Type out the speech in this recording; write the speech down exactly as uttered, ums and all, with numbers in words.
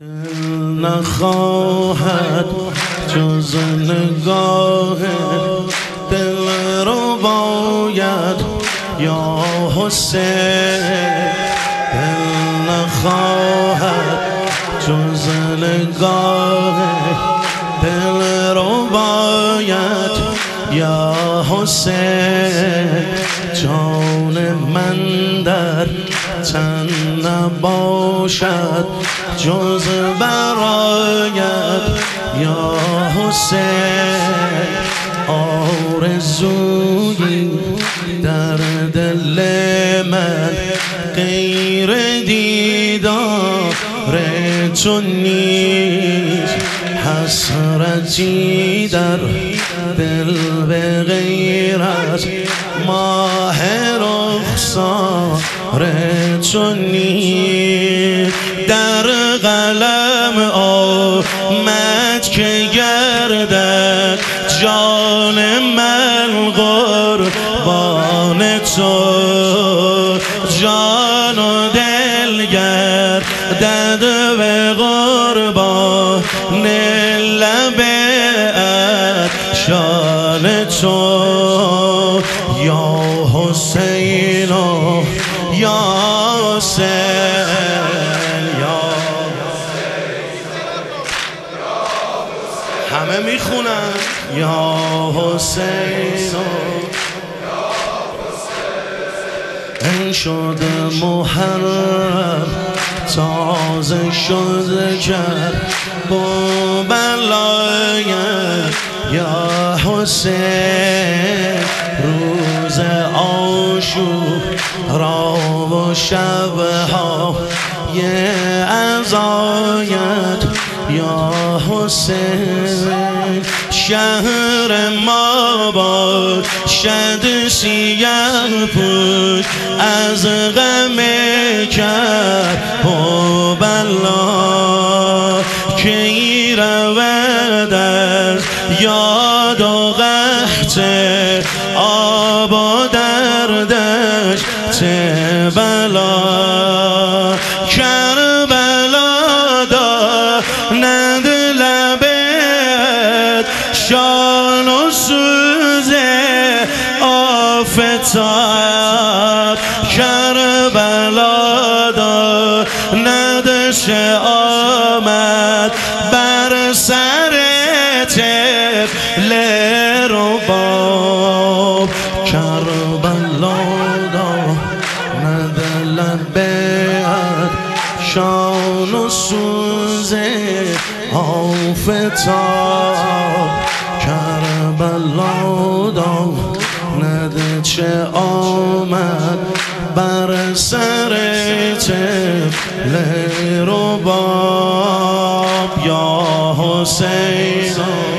نخواهد جز نگاه دل رو باید یا حسین. دل نخواهد جز نگاه دل رو باید یا حسین. جان من در تن نباشد جز برایت یا حسین. آرزویی در دل من غیر دیدار تو نیست. حسرتی در دل به غیر از ماه رخسار تو نیست. در قلم آمد که گردد جان من قربان تو. جان و دل گردد به قربان لبت شان تو. یا حسین یا حسین یا همه میخونن یا حسین. این شده محرم تازه شده کرد با بلای یا حسین. روز عاشورا و شبها یه عزایت یا حسین. شهر ما باشد سیاه پوش از غم کرب و بلا که ای رود از یاد و قحط آب و دردش بلا. کربلا داند لبت شان و سوز آفتاب. کربلا داندش آمد بر سر طفل رباب. کربلا داند لبت شان و سوز آفتاب. کربلا داند چه آمد بر سر طفل رباب. یا حسین